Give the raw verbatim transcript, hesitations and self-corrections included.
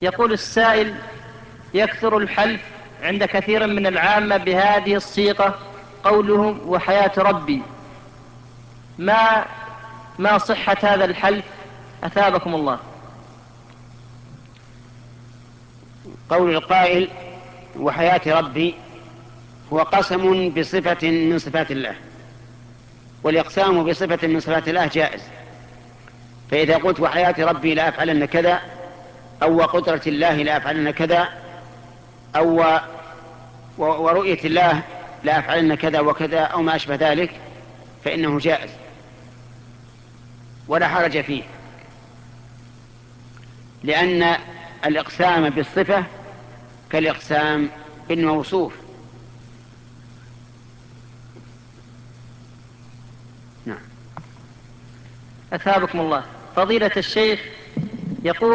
يقول السائل: يكثر الحلف عند كثير من العامة بهذه الصيغة، قولهم وحياة ربي، ما ما صحة هذا الحلف أثابكم الله؟ قول القائل وحياة ربي هو قسم بصفة من صفات الله، والإقسام بصفة من صفات الله جائز. فإذا قلت وحياة ربي لا أفعلن كذا، أو وقدرة الله لا أفعلن كذا، أو ورؤية الله لا أفعلن كذا وكذا، أو ما أشبه ذلك، فإنه جائز ولا حرج فيه، لأن الإقسام بالصفة كالإقسام بالموصوف. نعم. أثابكم الله. فضيلة الشيخ يقول